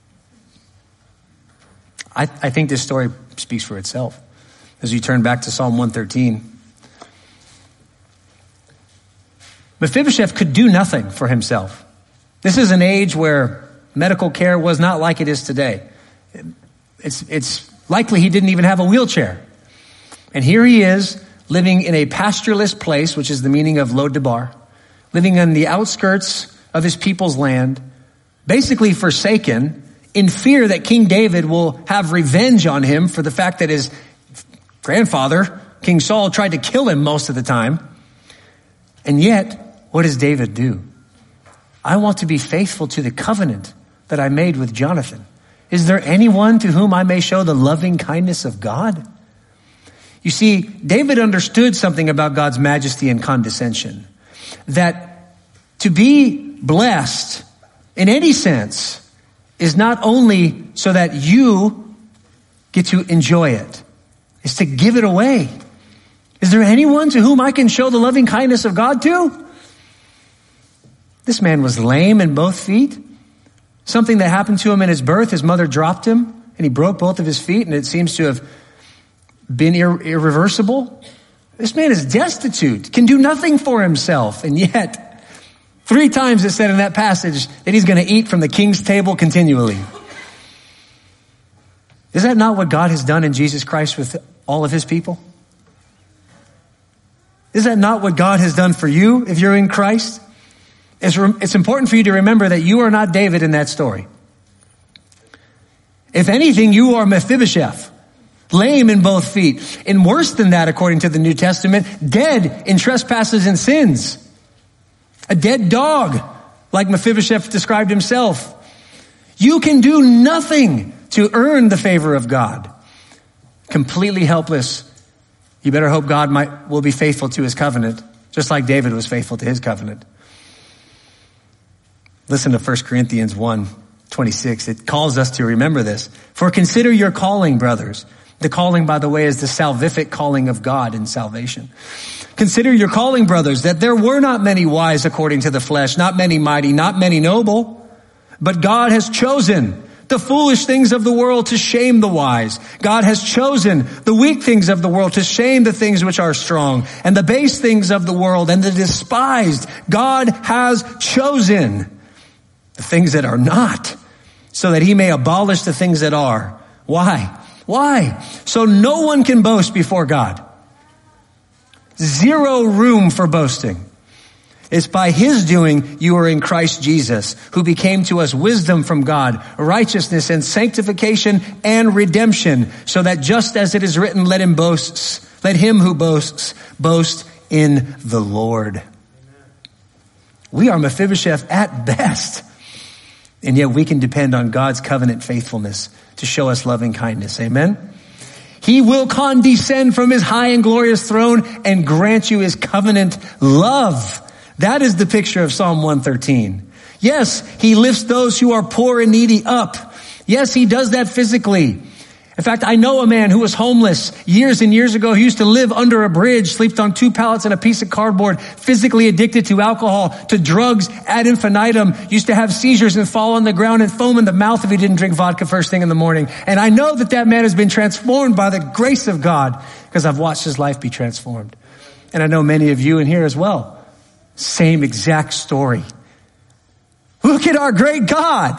I think this story speaks for itself. As you turn back to Psalm 113, Mephibosheth could do nothing for himself. This is an age where medical care was not like it is today. It's likely he didn't even have a wheelchair. And here he is living in a pastureless place, which is the meaning of Lo-debar, living on the outskirts of his people's land, basically forsaken, in fear that King David will have revenge on him for the fact that his grandfather, King Saul, tried to kill him most of the time. And yet, what does David do? "I want to be faithful to the covenant that I made with Jonathan. Is there anyone to whom I may show the loving kindness of God?" You see, David understood something about God's majesty and condescension. That to be blessed in any sense is not only so that you get to enjoy it, it's to give it away. Is there anyone to whom I can show the loving kindness of God to? This man was lame in both feet. Something that happened to him in his birth, his mother dropped him and he broke both of his feet, and it seems to have been irreversible. This man is destitute, can do nothing for himself, and yet 3 times it said in that passage that he's going to eat from the king's table continually. Is that not what God has done in Jesus Christ with all of his people? Is that not what God has done for you if you're in Christ? It's important for you to remember that you are not David in that story. If anything, you are Mephibosheth, lame in both feet. And worse than that, according to the New Testament, dead in trespasses and sins. A dead dog, like Mephibosheth described himself. You can do nothing to earn the favor of God. Completely helpless. You better hope God will be faithful to his covenant, just like David was faithful to his covenant. Listen to 1 Corinthians 1:26. It calls us to remember this. "For consider your calling, brothers." The calling, by the way, is the salvific calling of God in salvation. "Consider your calling, brothers, that there were not many wise according to the flesh, not many mighty, not many noble. But God has chosen the foolish things of the world to shame the wise. God has chosen the weak things of the world to shame the things which are strong, and the base things of the world and the despised. God has chosen the things that are not, so that he may abolish the things that are." Why? Why? So no one can boast before God. Zero room for boasting. It's by his doing you are in Christ Jesus, who became to us wisdom from God, righteousness and sanctification and redemption, so that just as it is written, let him Let him who boasts, boast in the Lord. We are Mephibosheth at best. And yet we can depend on God's covenant faithfulness to show us loving kindness. Amen? He will condescend from his high and glorious throne and grant you his covenant love. That is the picture of Psalm 113. Yes, he lifts those who are poor and needy up. Yes, he does that physically. In fact, I know a man who was homeless years and years ago. He used to live under a bridge, slept on 2 pallets and a piece of cardboard, physically addicted to alcohol, to drugs ad infinitum, used to have seizures and fall on the ground and foam in the mouth if he didn't drink vodka first thing in the morning. And I know that that man has been transformed by the grace of God because I've watched his life be transformed. And I know many of you in here as well. Same exact story. Look at our great God.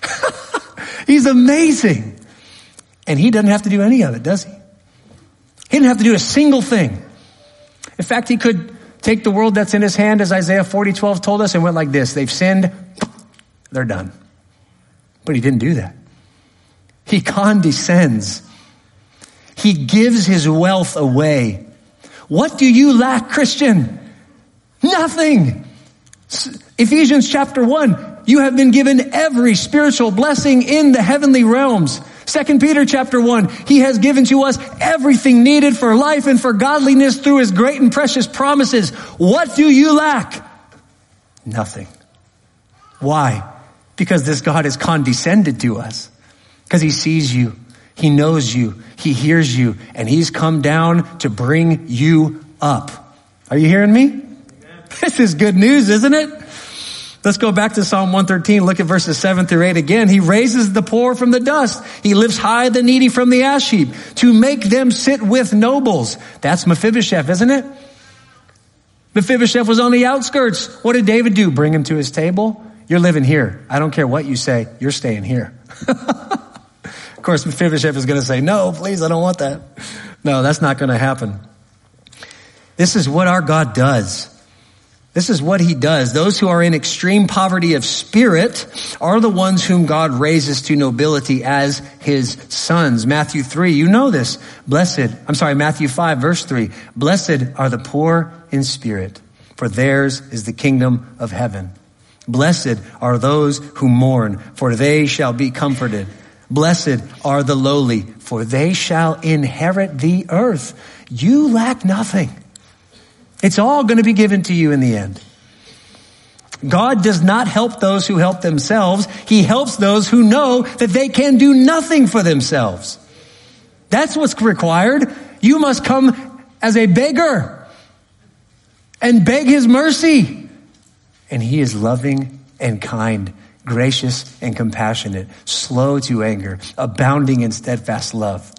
He's amazing. And he doesn't have to do any of it, does he? He didn't have to do a single thing. In fact, he could take the world that's in his hand, as Isaiah 40:12 told us, and went like this. They've sinned. They're done. But he didn't do that. He condescends. He gives his wealth away. What do you lack, Christian? Nothing. Ephesians chapter 1. You have been given every spiritual blessing in the heavenly realms. 2 Peter chapter 1, he has given to us everything needed for life and for godliness through his great and precious promises. What do you lack? Nothing. Why? Because this God has condescended to us. Because he sees you, he knows you, he hears you, and he's come down to bring you up. Are you hearing me? Amen. This is good news, isn't it? Let's go back to Psalm 113. Look at verses 7 through 8 again. He raises the poor from the dust. He lifts high the needy from the ash heap to make them sit with nobles. That's Mephibosheth, isn't it? Mephibosheth was on the outskirts. What did David do? Bring him to his table? You're living here. I don't care what you say. You're staying here. Of course, Mephibosheth is going to say, no, please, I don't want that. No, that's not going to happen. This is what our God does. This is what he does. Those who are in extreme poverty of spirit are the ones whom God raises to nobility as his sons. Matthew 3, you know this. Matthew 5, verse 3. Blessed are the poor in spirit, for theirs is the kingdom of heaven. Blessed are those who mourn, for they shall be comforted. Blessed are the lowly, for they shall inherit the earth. You lack nothing. It's all going to be given to you in the end. God does not help those who help themselves. He helps those who know that they can do nothing for themselves. That's what's required. You must come as a beggar and beg his mercy. And he is loving and kind, gracious and compassionate, slow to anger, abounding in steadfast love.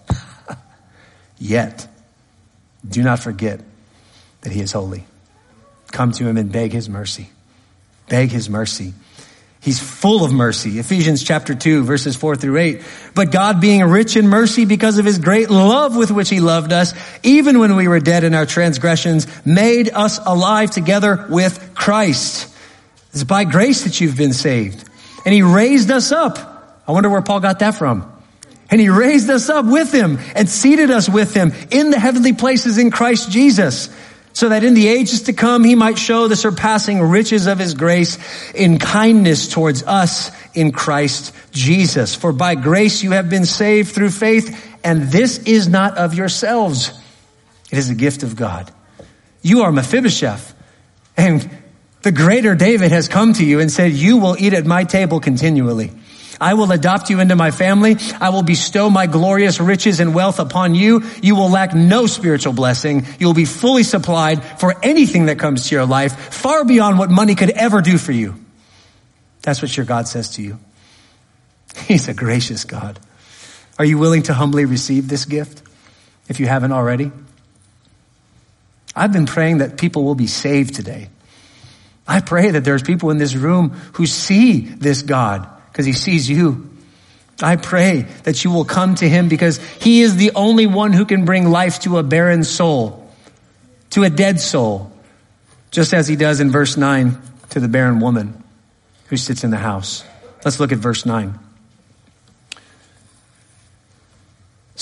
Yet, do not forget that he is holy. Come to him and beg his mercy. Beg his mercy. He's full of mercy. Ephesians chapter 2, verses 4 through 8. But God, being rich in mercy because of his great love with which he loved us, even when we were dead in our transgressions, made us alive together with Christ. It's by grace that you've been saved. And he raised us up. I wonder where Paul got that from. And he raised us up with him and seated us with him in the heavenly places in Christ Jesus, so that in the ages to come, he might show the surpassing riches of his grace in kindness towards us in Christ Jesus. For by grace you have been saved through faith, and this is not of yourselves. It is a gift of God. You are Mephibosheth, and the greater David has come to you and said, you will eat at my table continually. I will adopt you into my family. I will bestow my glorious riches and wealth upon you. You will lack no spiritual blessing. You will be fully supplied for anything that comes to your life, far beyond what money could ever do for you. That's what your God says to you. He's a gracious God. Are you willing to humbly receive this gift if you haven't already? I've been praying that people will be saved today. I pray that there's people in this room who see this God because he sees you. I pray that you will come to him because he is the only one who can bring life to a barren soul, to a dead soul, just as he does in verse 9 to the barren woman who sits in the house. Let's look at verse 9.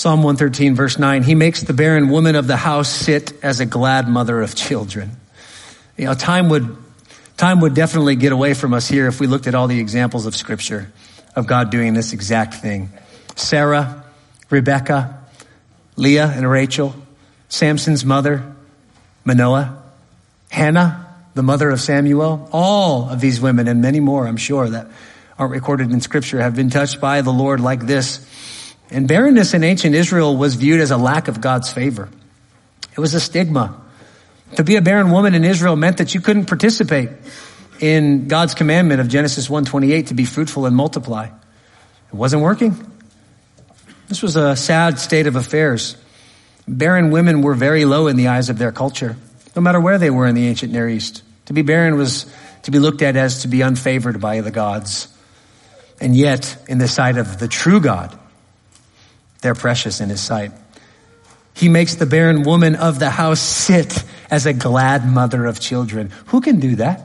Psalm 113, verse 9, he makes the barren woman of the house sit as a glad mother of children. You know, time would definitely get away from us here if we looked at all the examples of Scripture of God doing this exact thing. Sarah, Rebecca, Leah and Rachel, Samson's mother, Manoah, Hannah, the mother of Samuel, all of these women and many more, I'm sure, that aren't recorded in Scripture have been touched by the Lord like this. And barrenness in ancient Israel was viewed as a lack of God's favor. It was a stigma. To be a barren woman in Israel meant that you couldn't participate in God's commandment of Genesis 1:28 to be fruitful and multiply. It wasn't working. This was a sad state of affairs. Barren women were very low in the eyes of their culture, no matter where they were in the ancient Near East. To be barren was to be looked at as to be unfavored by the gods. And yet, in the sight of the true God, they're precious in his sight. He makes the barren woman of the house sit as a glad mother of children. Who can do that?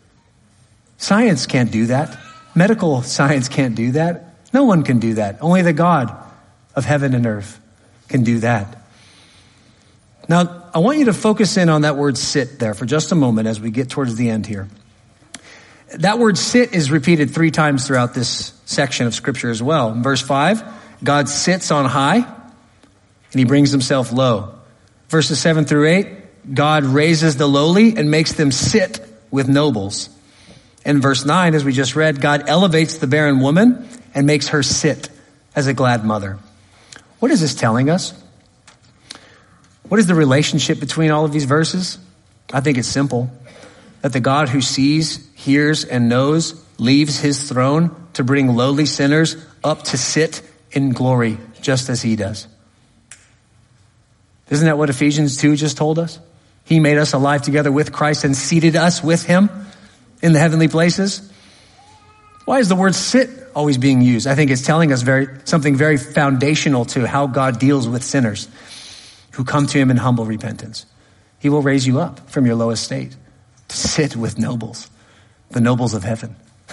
Science can't do that. Medical science can't do that. No one can do that. Only the God of heaven and earth can do that. Now, I want you to focus in on that word sit there for just a moment as we get towards the end here. That word sit is repeated 3 times throughout this section of Scripture as well. In verse 5, God sits on high and he brings himself low. Verses 7 through 8, God raises the lowly and makes them sit with nobles. In verse 9, as we just read, God elevates the barren woman and makes her sit as a glad mother. What is this telling us? What is the relationship between all of these verses? I think it's simple. That the God who sees, hears, and knows leaves his throne to bring lowly sinners up to sit in glory just as he does. Isn't that what Ephesians 2 just told us? He made us alive together with Christ and seated us with him in the heavenly places. Why is the word sit always being used? I think it's telling us something very foundational to how God deals with sinners who come to him in humble repentance. He will raise you up from your lowest state to sit with nobles, the nobles of heaven.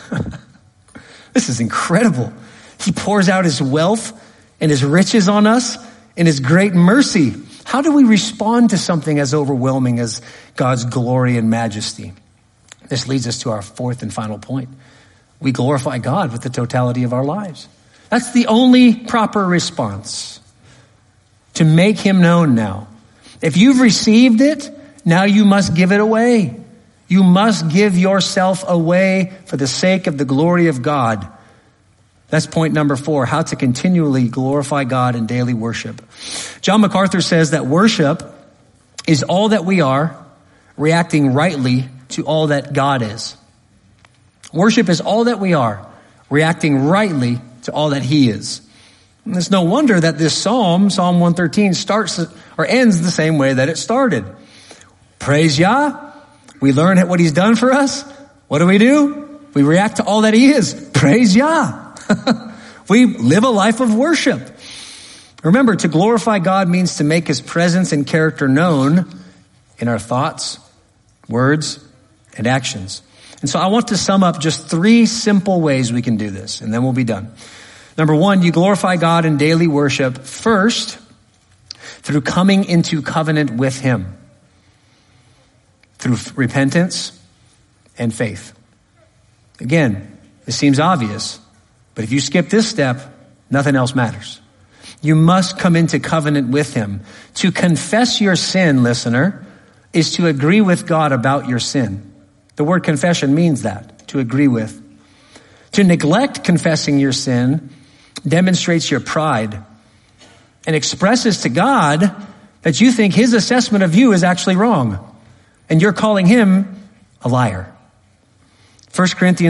This is incredible. He pours out his wealth and his riches on us in his great mercy. How do we respond to something as overwhelming as God's glory and majesty? This leads us to our 4th and final point. We glorify God with the totality of our lives. That's the only proper response. To make him known now. If you've received it, now you must give it away. You must give yourself away for the sake of the glory of God. That's point number 4, how to continually glorify God in daily worship. John MacArthur says that worship is all that we are, reacting rightly to all that God is. Worship is all that we are, reacting rightly to all that he is. And it's no wonder that this Psalm 113, starts or ends the same way that it started. Praise Yah. We learn what he's done for us. What do? We react to all that he is. Praise Yah. We live a life of worship. Remember, to glorify God means to make his presence and character known in our thoughts, words, and actions. And so I want to sum up just 3 simple ways we can do this, and then we'll be done. Number 1, you glorify God in daily worship first through coming into covenant with him, through repentance and faith. Again, this seems obvious, but if you skip this step, nothing else matters. You must come into covenant with him. To confess your sin, listener, is to agree with God about your sin. The word confession means that, to agree with. To neglect confessing your sin demonstrates your pride and expresses to God that you think his assessment of you is actually wrong and you're calling him a liar. 1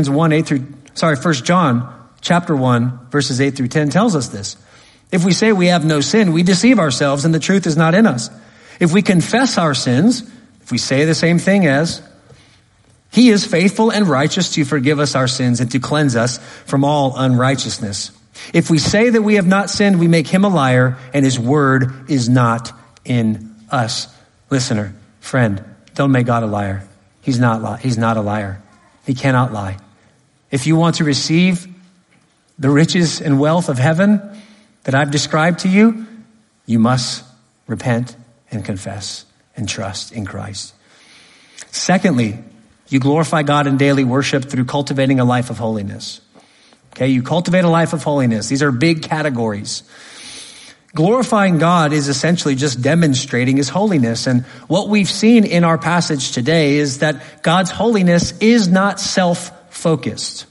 John chapter 1 verses 8 through 10 tells us this. If we say we have no sin, we deceive ourselves and the truth is not in us. If we confess our sins, if we say the same thing as, he is faithful and righteous to forgive us our sins and to cleanse us from all unrighteousness. If we say that we have not sinned, we make him a liar and his word is not in us. Listener, friend, don't make God a liar. He's not a liar. He cannot lie. If you want to receive the riches and wealth of heaven that I've described to you, You must repent and confess and trust in Christ. Secondly, you glorify God in daily worship through cultivating a life of holiness. Okay, you cultivate a life of holiness. These are big categories. Glorifying God is essentially just demonstrating his holiness. And what we've seen in our passage today is that God's holiness is not self-focused.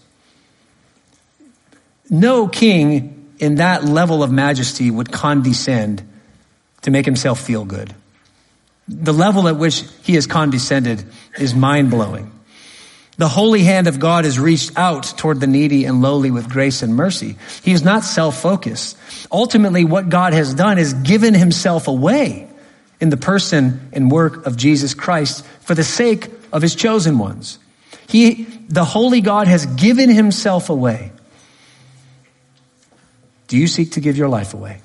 No king in that level of majesty would condescend to make himself feel good. The level at which he has condescended is mind-blowing. The holy hand of God has reached out toward the needy and lowly with grace and mercy. He is not self-focused. Ultimately, what God has done is given himself away in the person and work of Jesus Christ for the sake of his chosen ones. The holy God has given himself away. Do you seek to give your life away?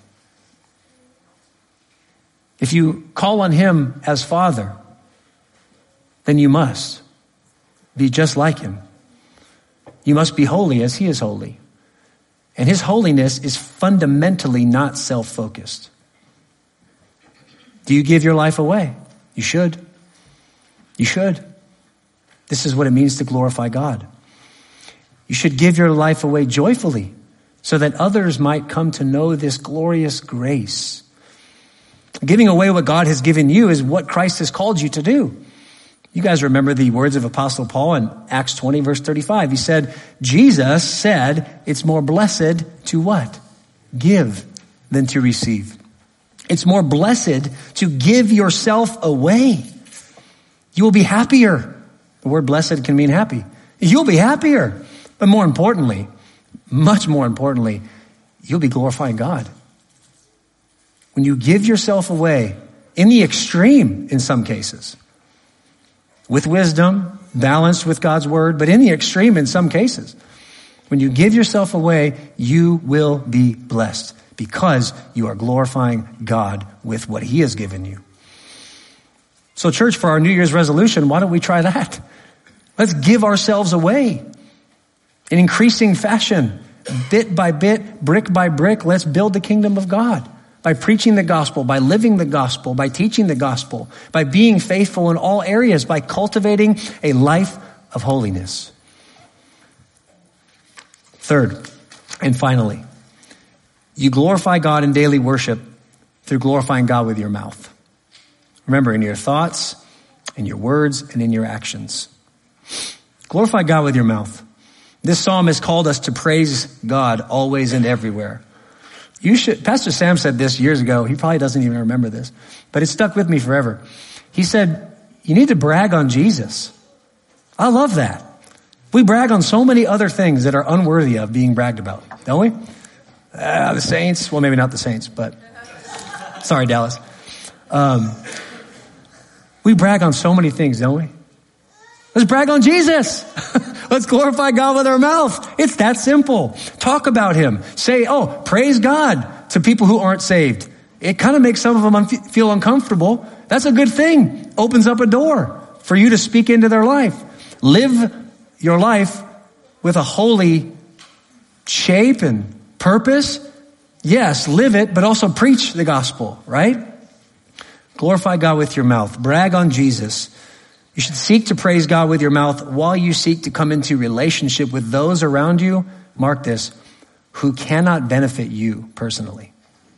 If you call on him as Father, then you must be just like him. You must be holy as he is holy. And his holiness is fundamentally not self-focused. Do you give your life away? You should. You should. This is what it means to glorify God. You should give your life away joyfully so that others might come to know this glorious grace. Giving away what God has given you is what Christ has called you to do. You guys remember the words of Apostle Paul in Acts 20, verse 35. He said, Jesus said, it's more blessed to what? Give than to receive. It's more blessed to give yourself away. You will be happier. The word blessed can mean happy. You'll be happier. But more importantly, much more importantly, you'll be glorifying God. When you give yourself away, in the extreme in some cases, with wisdom, balanced with God's word, but in the extreme in some cases, when you give yourself away, you will be blessed because you are glorifying God with what he has given you. So church, for our New Year's resolution, why don't we try that? Let's give ourselves away in increasing fashion, bit by bit, brick by brick. Let's build the kingdom of God. By preaching the gospel, by living the gospel, by teaching the gospel, by being faithful in all areas, by cultivating a life of holiness. Third, and finally, you glorify God in daily worship through glorifying God with your mouth. Remember, in your thoughts, in your words, and in your actions. Glorify God with your mouth. This psalm has called us to praise God always and everywhere. Pastor Sam said this years ago. He probably doesn't even remember this, but it stuck with me forever. He said, you need to brag on Jesus. I love that. We brag on so many other things that are unworthy of being bragged about, don't we? The saints. Well, maybe not the saints, but sorry, Dallas. We brag on so many things, don't we? Let's brag on Jesus. Let's glorify God with our mouth. It's that simple. Talk about him. Say, praise God to people who aren't saved. It kind of makes some of them feel uncomfortable. That's a good thing. Opens up a door for you to speak into their life. Live your life with a holy shape and purpose. Yes, live it, but also preach the gospel, right? Glorify God with your mouth. Brag on Jesus. You should seek to praise God with your mouth while you seek to come into relationship with those around you, mark this, who cannot benefit you personally.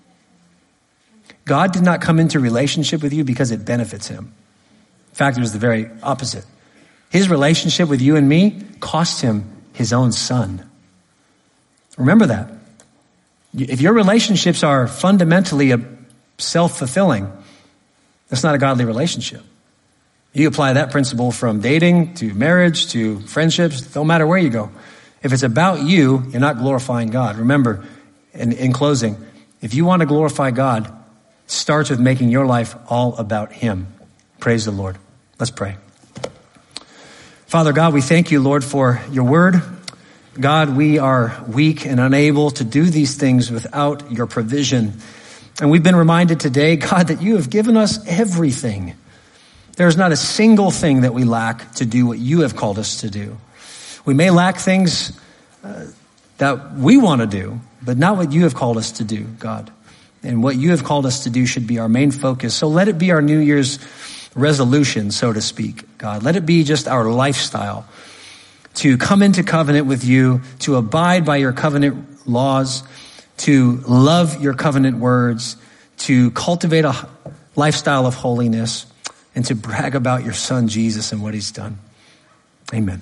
God did not come into relationship with you because it benefits him. In fact, it was the very opposite. His relationship with you and me cost him his own son. Remember that. If your relationships are fundamentally self-fulfilling, that's not a godly relationship. You apply that principle from dating to marriage to friendships, don't matter where you go. If it's about you, you're not glorifying God. Remember, in closing, if you want to glorify God, it starts with making your life all about him. Praise the Lord. Let's pray. Father God, we thank you, Lord, for your word. God, we are weak and unable to do these things without your provision. And we've been reminded today, God, that you have given us everything. There's not a single thing that we lack to do what you have called us to do. We may lack things that we want to do, but not what you have called us to do, God. And what you have called us to do should be our main focus. So let it be our New Year's resolution, so to speak, God. Let it be just our lifestyle to come into covenant with you, to abide by your covenant laws, to love your covenant words, to cultivate a lifestyle of holiness, and to brag about your son, Jesus, and what he's done. Amen.